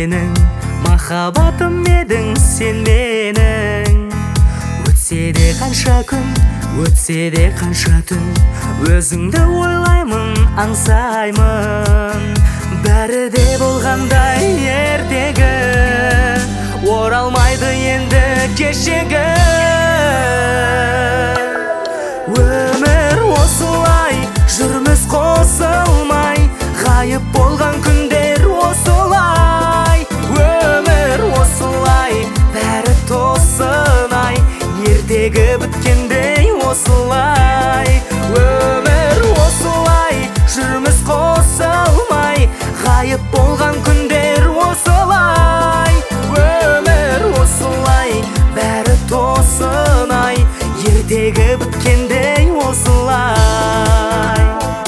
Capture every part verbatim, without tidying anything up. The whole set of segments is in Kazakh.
менің, махаббатым едің сен менің. Өтсе де қанша күн, өтсе де қанша түн, өзіңді ойлаймын, аңсаймын. Бәрі де болғандай ертегі, оралмайды енді кешегі. Өмір осылай, жүрміз қосылмай, ғайып болған күндер осылай. Өмір осылай, бәрі тосын-ай, ертегі біткендей осылай. Өмір осылай, жүрміз қосылмай, ғайып болған күндер осылай. Өмір осылай, бәрі тосын-ай, ертегі біткендей осылай.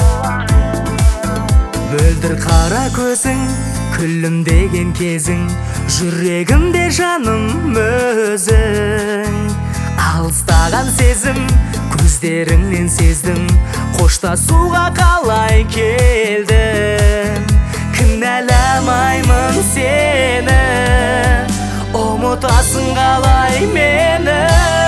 Мөлдір қара көзің, күлімдеген кезің, жүрегімде жаным өзің. Алыстаған сезім, көздеріңнен сездім, қоштасуға қалай келдім. Кінәламаймын сені, ұмытасың қалай мені.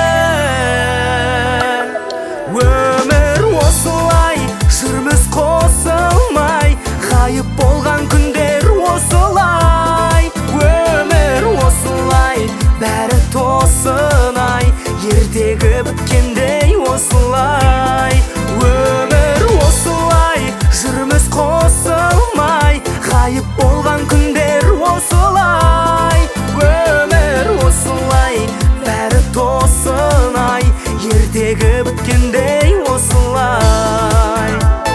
Өмір осылай, жүрміз қосылмай, ғайып болған күндер осылай. Өмір осылай, бәрі тосын-ай, ертегі біткендей осылай. Өмір осылай, жүрміз қосылмай, ғайып болған күндер осылай. Өмір осылай, бәрі тосын-ай, ертегі біткендей осылай.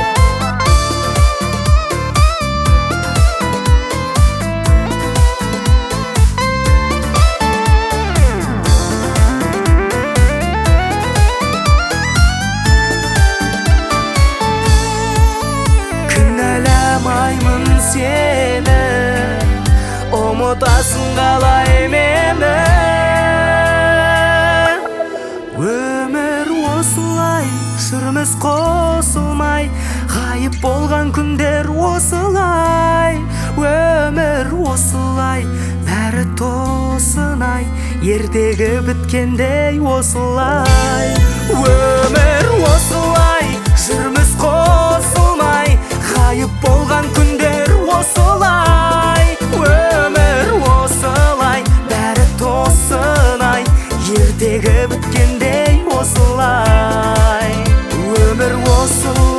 Кінәламаймын сені, ұмытасың қалай мені. Өмір осылай, жүрміз қосылмай, ғайып болған күндер осылай. Өмір осылай, бәрі тосын-ай, ертегі біткендей осылай. Өмір осылай, жүрміз қосылмай, ғайып болған күндер осылай. Өмір осылай, бәрі тосын-ай, ертегі біткендей осылай. Өмір осылай.